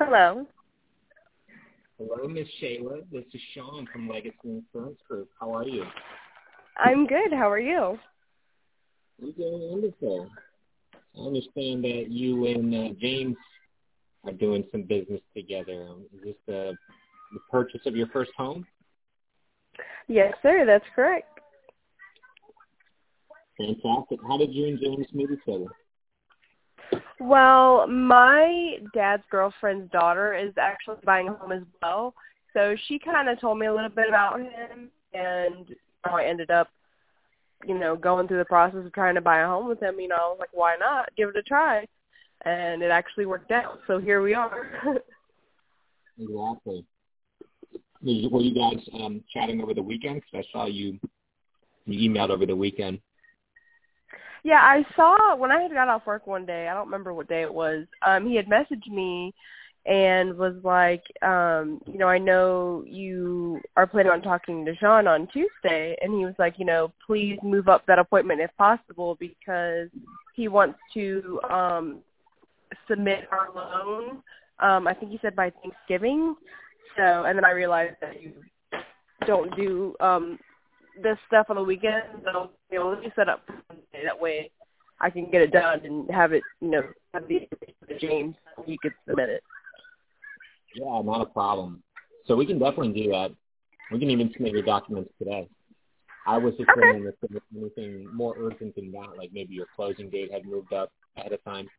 Hello. Hello, Miss Shayla. This is Sean from Legacy Insurance Group. How are you? I'm good. How are you? I'm doing wonderful. I understand that you and James are doing some business together. Is this the purchase of your first home? Yes, sir. That's correct. Fantastic. How did you and James meet each other? Well, my dad's girlfriend's daughter is actually buying a home as well. So she kind of told me a little bit about him, and how I ended up, going through the process of trying to buy a home with him. I was like, why not? Give it a try. And it actually worked out. So here we are. Exactly. Were you guys chatting over the weekend? Because I saw you emailed over the weekend. Yeah, I saw when I had got off work one day, I don't remember what day it was, he had messaged me and was like, I know you are planning on talking to Sean on Tuesday. And he was like, please move up that appointment if possible because he wants to submit our loan, I think he said by Thanksgiving. So, and then I realized that you don't do this stuff on the weekend, so let me set up for Sunday. That way I can get it done and have it, have the James so he could submit it. Yeah, not a problem. So we can definitely do that. We can even submit your documents today. I was just wondering if there was anything more urgent than that, like maybe your closing date had moved up ahead of time.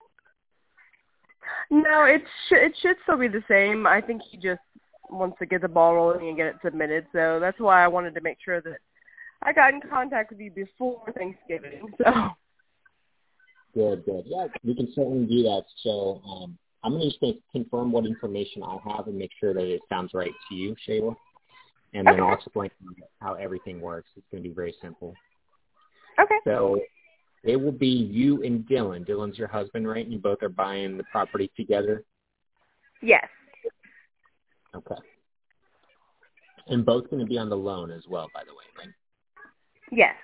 No, it should still be the same. I think he just wants to get the ball rolling and get it submitted, so that's why I wanted to make sure that I got in contact with you before Thanksgiving. So Good. Yeah, we can certainly do that. So I'm just going to confirm what information I have and make sure that it sounds right to you, Shayla. And then I'll explain how everything works. It's going to be very simple. Okay. So it will be you and Dylan. Dylan's your husband, right? And you both are buying the property together? Yes. Okay. And both going to be on the loan as well, by the way, right? Yes.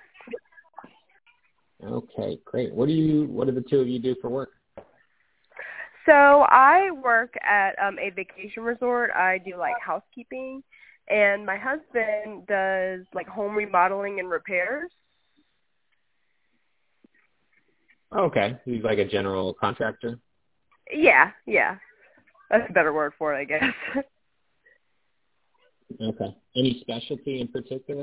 Okay, great. What do the two of you do for work? So I work at a vacation resort. I do housekeeping, and my husband does home remodeling and repairs. Okay, he's like a general contractor. Yeah. That's a better word for it, I guess. Okay. Any specialty in particular?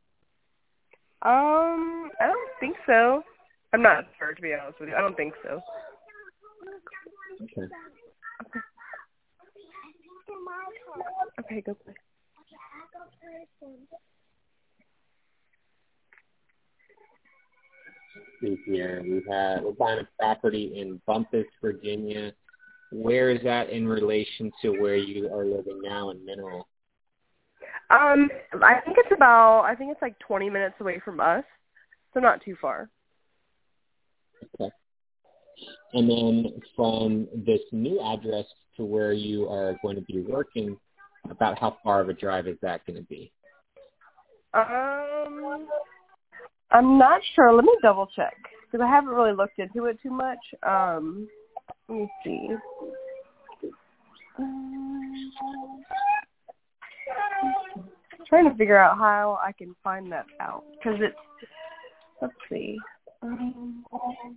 I don't think so. I'm not sure, to be honest with you. I don't think so. Okay. Okay, go play. See here, we're buying a property in Bumpus, Virginia. Where is that in relation to where you are living now in Mineral? I think it's like 20 minutes away from us, so not too far. Okay. And then from this new address to where you are going to be working, about how far of a drive is that going to be? I'm not sure. Let me double check because I haven't really looked into it too much. Let me see. Trying to figure out how I can find that out because let's see. And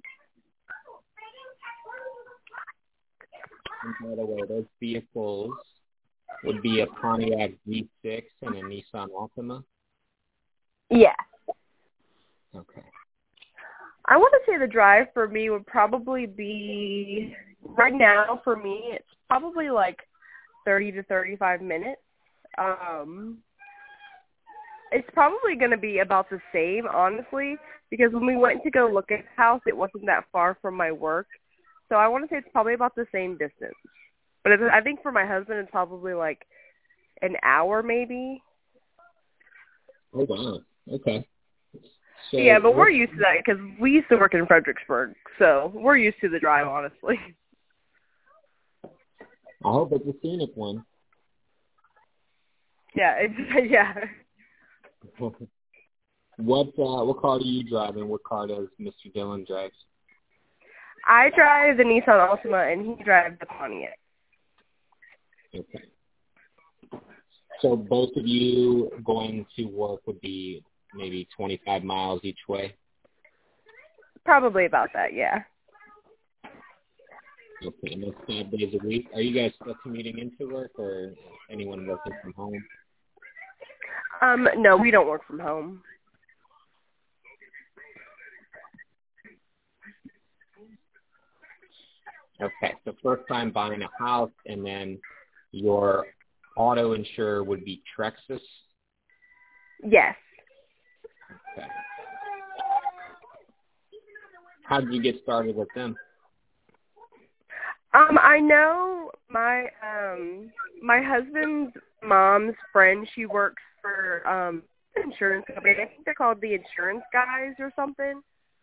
by the way, those vehicles would be a Pontiac G6 and a Nissan Altima? Yeah. Okay. I want to say the drive for me would probably be, right now for me, it's probably 30 to 35 minutes. It's probably going to be about the same, honestly, because when we went to go look at the house, it wasn't that far from my work. So I want to say it's probably about the same distance. But I think for my husband, it's probably an hour maybe. Oh, wow. Okay. So Yeah, but we're used to that because we used to work in Fredericksburg. So we're used to the drive, honestly. I hope it's a scenic one. Yeah, yeah. What car do you drive and what car does Mr. Dillon drive? I drive the Nissan Altima and he drives the Pontiac. Okay. So both of you going to work would be maybe 25 miles each way? Probably about that, yeah. Okay, and that's 5 days a week. Are you guys still commuting into work, or anyone working from home? No, we don't work from home. Okay, so first time buying a house, and then your auto insurer would be Trexus? Yes. Okay. How did you get started with them? I know my husband's mom's friend, she works for an insurance company. I think they're called the Insurance Guys or something.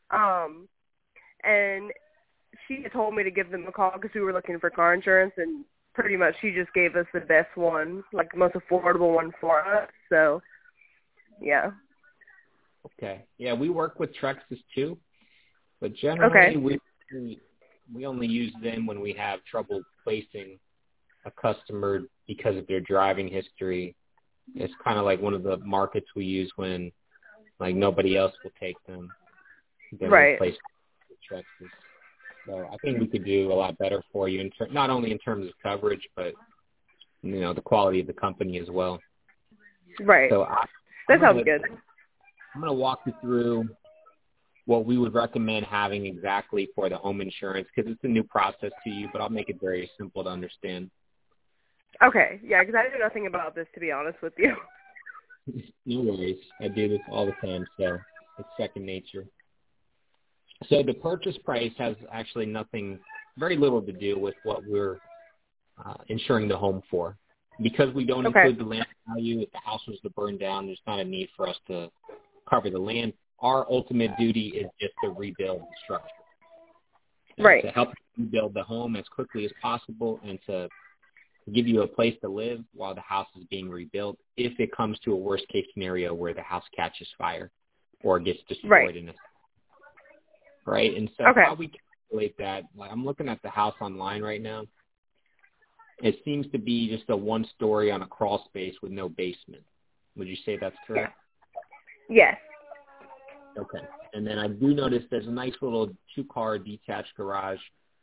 And she had told me to give them a call because we were looking for car insurance, and pretty much she just gave us the best one, like the most affordable one for us. So, yeah. Okay. Yeah, we work with Trexus too, but generally we only use them when we have trouble placing a customer because of their driving history. It's kind of like one of the markets we use when like nobody else will take them. Then we place Trexus. So I think we could do a lot better for you, not only in terms of coverage, but the quality of the company as well. Right. So that sounds good. I'm going to walk you through what we would recommend having exactly for the home insurance, because it's a new process to you, but I'll make it very simple to understand. Okay. Yeah, because I know nothing about this, to be honest with you. No worries. I do this all the time, so it's second nature. So the purchase price has actually very little to do with what we're insuring the home for. Because we don't include the land value, if the house was to burn down, there's not a need for us to cover the land. Our ultimate duty is just to rebuild the structure. Right. To help rebuild the home as quickly as possible and to give you a place to live while the house is being rebuilt if it comes to a worst-case scenario where the house catches fire or gets destroyed in a right? And so how we calculate that, like I'm looking at the house online right now. It seems to be just a one-story on a crawl space with no basement. Would you say that's correct? Yes. Okay. And then I do notice there's a nice little 2-car detached garage.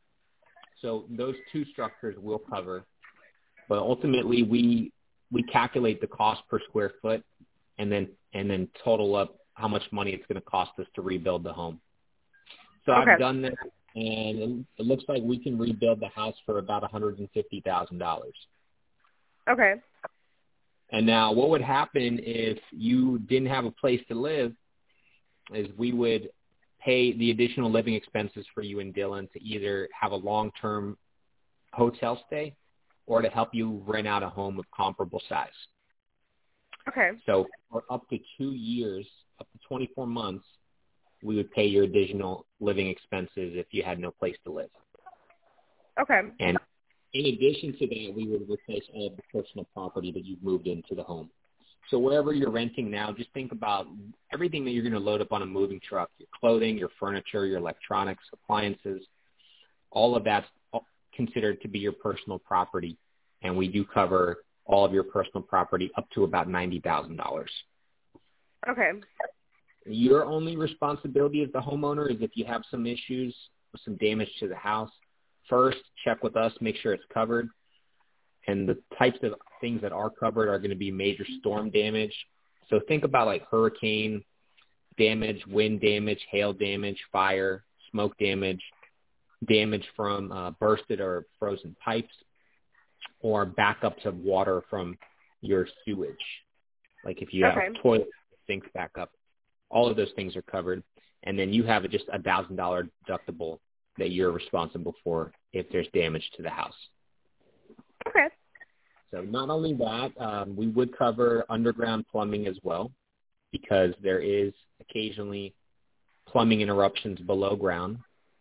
So those 2 structures will cover. But ultimately, we calculate the cost per square foot and then total up how much money it's going to cost us to rebuild the home. So I've done this, and it looks like we can rebuild the house for about $150,000. Okay. And now what would happen if you didn't have a place to live is we would pay the additional living expenses for you and Dylan to either have a long-term hotel stay or to help you rent out a home of comparable size. Okay. So for up to 2 years, up to 24 months, we would pay your additional living expenses if you had no place to live. Okay. And in addition to that, we would replace all of the personal property that you've moved into the home. So wherever you're renting now, just think about everything that you're going to load up on a moving truck, your clothing, your furniture, your electronics, appliances, all of that's considered to be your personal property. And we do cover all of your personal property up to about $90,000. Okay. Your only responsibility as the homeowner is if you have some issues, some damage to the house, first check with us, make sure it's covered. And the types of things that are covered are going to be major storm damage. So think about like hurricane damage, wind damage, hail damage, fire, smoke damage, damage from bursted or frozen pipes, or backups of water from your sewage. Like if you have toilet sinks back up. All of those things are covered. And then you have just $1,000 deductible that you're responsible for if there's damage to the house. Okay. So not only that, we would cover underground plumbing as well, because there is occasionally plumbing interruptions below ground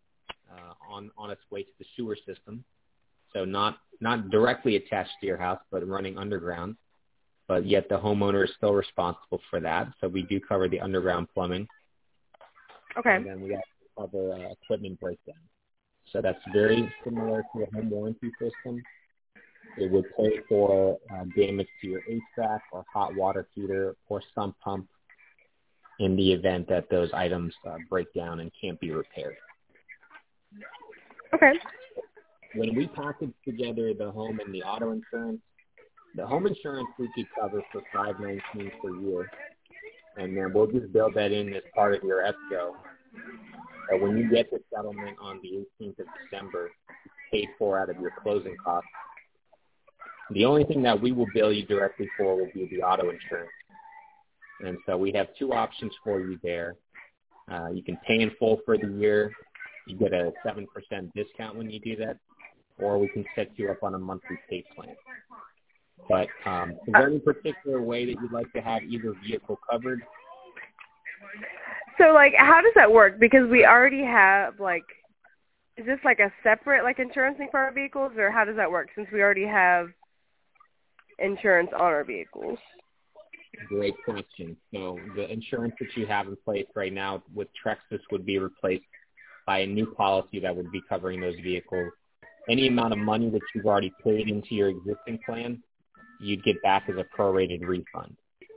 on its way to the sewer system. So not directly attached to your house, but running underground. But yet the homeowner is still responsible for that. So we do cover the underground plumbing. Okay. And then we also cover equipment breakdown. So that's very similar to a home warranty system. It would pay for damage to your HVAC or hot water heater or sump pump in the event that those items break down and can't be repaired. Okay. When we package together the home and the auto insurance, the home insurance we could cover for $519 per year, and then we'll just build that in as part of your escrow. And when you get the settlement on the 18th of December, it's paid for out of your closing costs. The only thing that we will bill you directly for will be the auto insurance. And so we have two options for you there. You can pay in full for the year. You get a 7% discount when you do that, or we can set you up on a monthly pay plan. But is there any particular way that you'd like to have either vehicle covered? So, like, how does that work? Because we already have, like, is this like a separate, like, insurance thing for our vehicles, or how does that work since we already have insurance on our vehicles? Great question. So the insurance that you have in place right now with Trexus would be replaced by a new policy that would be covering those vehicles. Any amount of money that you've already paid into your existing plan, you'd get back as a prorated refund.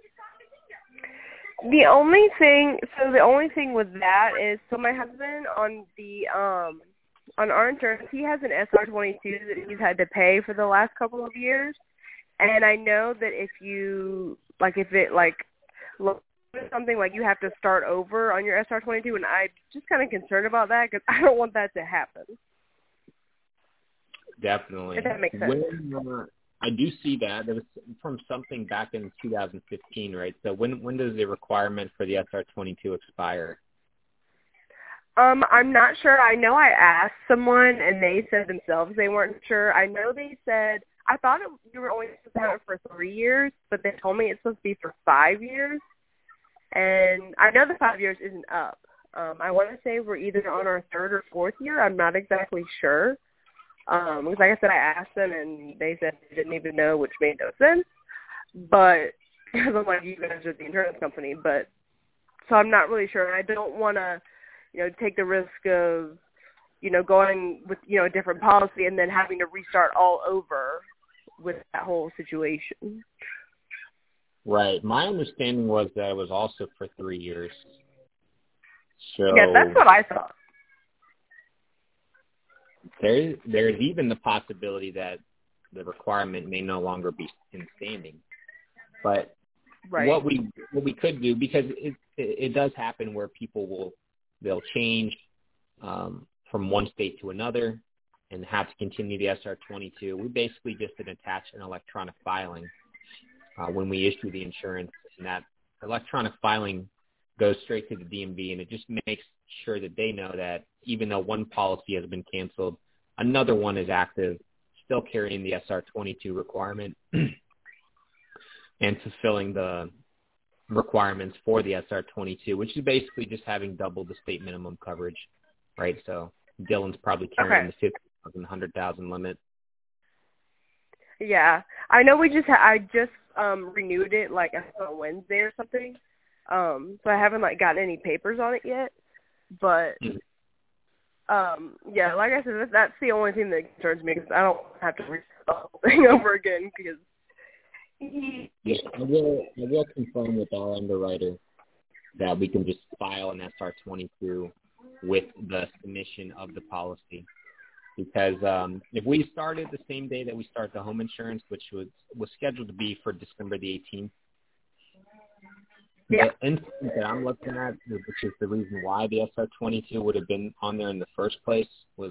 The only thing with that is, so my husband on our insurance, he has an SR22 that he's had to pay for the last couple of years. And I know that if it looks something like you have to start over on your SR22, and I'm just kind of concerned about that because I don't want that to happen. Definitely. If that makes sense. I do see that. It was from something back in 2015, right? So when does the requirement for the SR22 expire? I'm not sure. I know I asked someone, and they said themselves they weren't sure. I know they said, I thought you were only supposed to have it for 3 years, but they told me it's supposed to be for 5 years. And I know the 5 years isn't up. I want to say we're either on our 3rd or 4th year. I'm not exactly sure. Because like I said, I asked them, and they said they didn't even know, which made no sense. But, because I'm like, you guys are the insurance company. But, so I'm not really sure. I don't want to, take the risk of, going with, a different policy and then having to restart all over with that whole situation. Right. My understanding was that it was also for 3 years. So yeah, that's what I thought. There's even the possibility that the requirement may no longer be in standing. But right. what we could do, because it does happen where they'll change from one state to another and have to continue the SR22. We basically just attach an electronic filing when we issue the insurance, and that electronic filing goes straight to the DMV, and it just makes sure that they know that even though one policy has been canceled, another one is active, still carrying the SR22 requirement and fulfilling the requirements for the SR22, which is basically just having double the state minimum coverage, right? So Dylan's probably carrying the 50,000, 100,000 limit. Yeah, I know I just renewed it like on Wednesday or something. So I haven't gotten any papers on it yet, but yeah, like I said, that's the only thing that concerns me because I don't have to restart the whole thing over again because. Yeah, I will confirm with our underwriter that we can just file an SR22 with the submission of the policy. Because if we started the same day that we start the home insurance, which was scheduled to be for December the 18th, yeah. The instance that I'm looking at, which is the reason why the SR22 would have been on there in the first place, was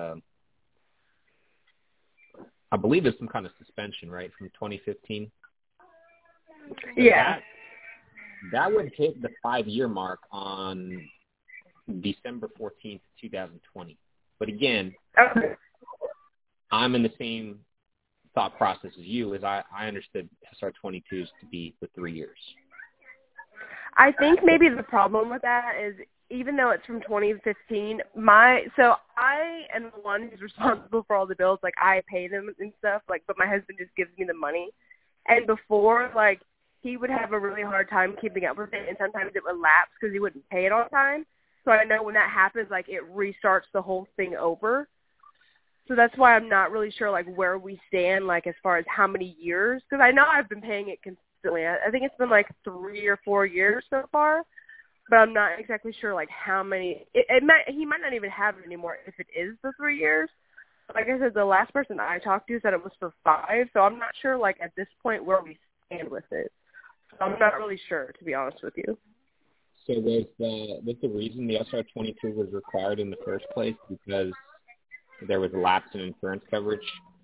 I believe it's some kind of suspension, right, from 2015. So yeah. That would hit the 5-year mark on December 14th, 2020. But again, I'm in the same thought process as you, as I understood SR22s to be for 3 years. I think maybe the problem with that is even though it's from 2015, so I am the one who's responsible for all the bills. Like I pay them and stuff. But my husband just gives me the money. And before, he would have a really hard time keeping up with it, and sometimes it would lapse because he wouldn't pay it on time. So I know when that happens, it restarts the whole thing over. So that's why I'm not really sure, like, where we stand, like, as far as how many years. Because I know I've been paying it consistently. I think it's been, like, 3 or 4 years so far. But I'm not exactly sure, like, how many. He might not even have it anymore if it is the 3 years. Like I said, the last person I talked to said it was for 5. So I'm not sure, like, at this point where we stand with it. So I'm not really sure, to be honest with you. So was the reason the SR22 was required in the first place because there was a lapse in insurance coverage?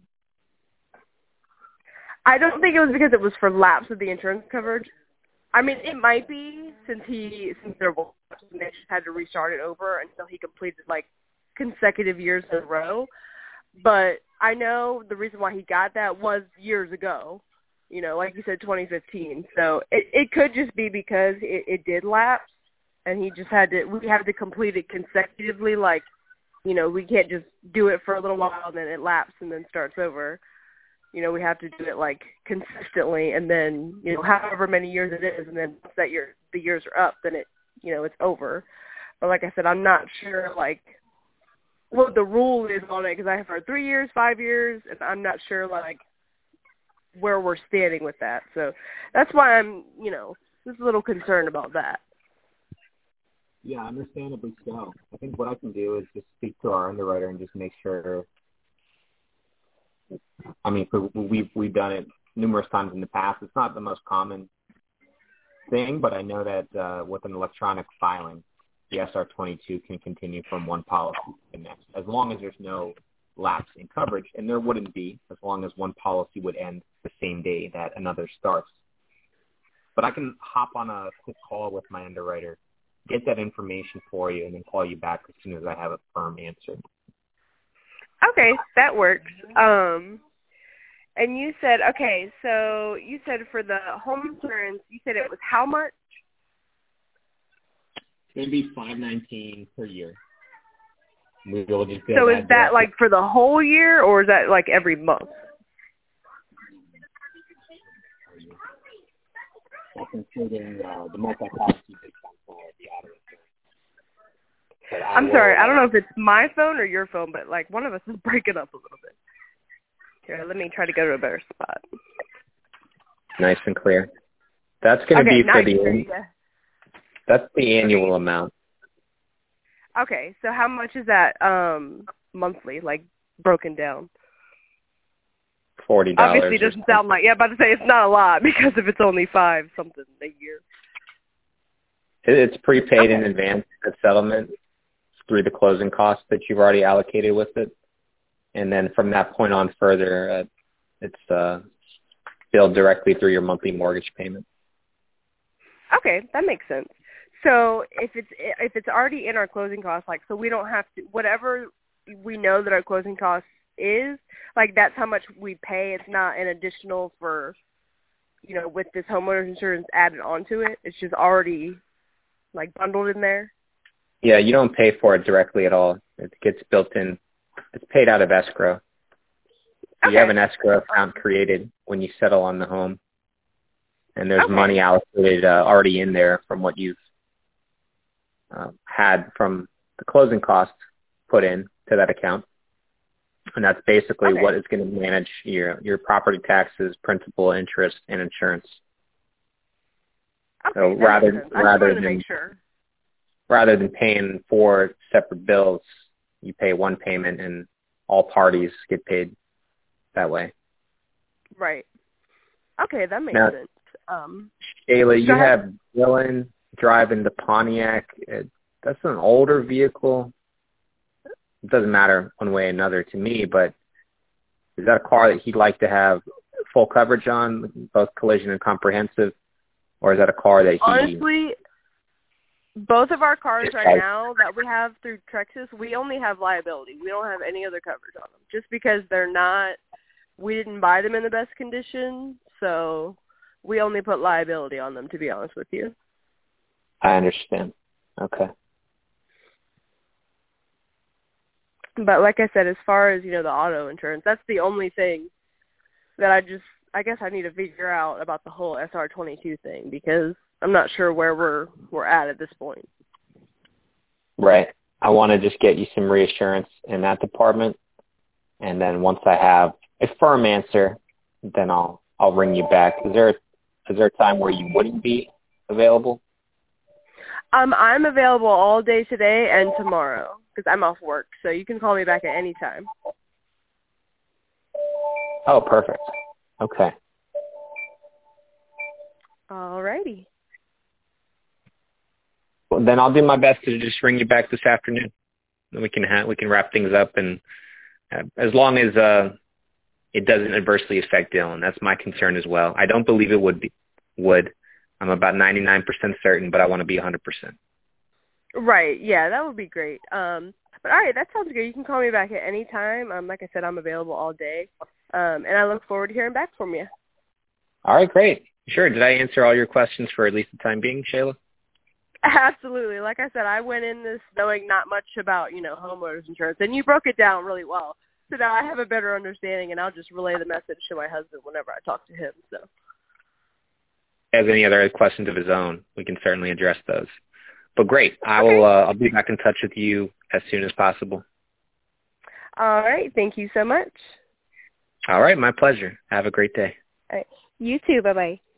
I don't think it was because it was for lapse of the insurance coverage. I mean, it might be since there was, and they just had to restart it over until he completed, like, consecutive years in a row. But I know the reason why he got that was years ago. You know, like you said, 2015. So it could just be because it did lapse, and we have to complete it consecutively. Like, you know, we can't just do it for a little while and then it lapses and then starts over. You know, we have to do it, like, consistently, and then, you know, however many years it is, and then once the years are up, then it's over. But like I said, I'm not sure, like, what the rule is on it, because I have heard 3 years, 5 years, and I'm not sure, like, where we're standing with that. So that's why I'm, just a little concerned about that. Yeah, understandably so. I think what I can do is just speak to our underwriter and just make sure. I mean, we've done it numerous times in the past. It's not the most common thing, but I know that with an electronic filing, the SR22 can continue from one policy to the next, as long as there's no lapse in coverage, and there wouldn't be, as long as one policy would end the same day that another starts. But I can hop on a quick call with my underwriter, get that information for you, and then call you back as soon as I have a firm answer. Okay, that works. And you said, so you said for the home insurance, you said it was how much? It's going to be $519 per year. So is that like for the whole year, or is that like every month? That's including the multi-policy discount for the auto insurance. I'm sorry, I don't know if it's my phone or your phone, but like one of us is breaking up a little bit. Here, let me try to go to a better spot. Nice and clear. That's going to be for that's the annual amount. Okay, so how much is that monthly, like broken down? $40. Obviously, it doesn't sound like. Yeah, I'm about to say it's not a lot because if it's only $5 something a year. It's prepaid in advance of settlement through the closing costs that you've already allocated with it, and then from that point on further, it's billed directly through your monthly mortgage payment. Okay, that makes sense. So if it's already in our closing costs, like, so we don't have to, whatever we know that our closing cost is, like, that's how much we pay. It's not an additional for, with this homeowner's insurance added onto it. It's just already, like, bundled in there. Yeah, you don't pay for it directly at all. It gets built in. It's paid out of escrow. Okay. You have an escrow account created when you settle on the home, and there's money allocated already in there from what you've had from the closing costs put in to that account. And that's basically what is going to manage your property taxes, principal, interest, and insurance. Okay, so rather than paying 4 separate bills, you pay one payment and all parties get paid that way. Right. Okay, that makes sense. Shayla, you have Dylan driving the Pontiac. That's an older vehicle. It doesn't matter one way or another to me, but is that a car that he'd like to have full coverage on, both collision and comprehensive, or is that a car that he... Honestly, both of our cars right now that we have through Trexus, we only have liability. We don't have any other coverage on them, just because we didn't buy them in the best condition, so we only put liability on them, to be honest with you. I understand. Okay. But like I said, as far as, the auto insurance, that's the only thing that I guess I need to figure out about the whole SR22 thing, because I'm not sure where we're at this point. Right. I want to just get you some reassurance in that department. And then once I have a firm answer, then I'll ring you back. Is there a time where you wouldn't be available? I'm available all day today and tomorrow because I'm off work, so you can call me back at any time. Oh, perfect. Okay. Alrighty. Well, then I'll do my best to just ring you back this afternoon. Then we can wrap things up, and as long as it doesn't adversely affect Dylan. That's my concern as well. I don't believe it would. I'm about 99% certain, but I want to be 100%. Right. Yeah, that would be great. But all right, that sounds good. You can call me back at any time. Like I said, I'm available all day. And I look forward to hearing back from you. All right, great. Sure. Did I answer all your questions for at least the time being, Shayla? Absolutely. Like I said, I went in this knowing not much about, homeowners insurance, and you broke it down really well. So now I have a better understanding, and I'll just relay the message to my husband whenever I talk to him. So, if he has any other questions of his own, we can certainly address those. But great. I'll be back in touch with you as soon as possible. All right. Thank you so much. All right. My pleasure. Have a great day. All right. You too. Bye-bye.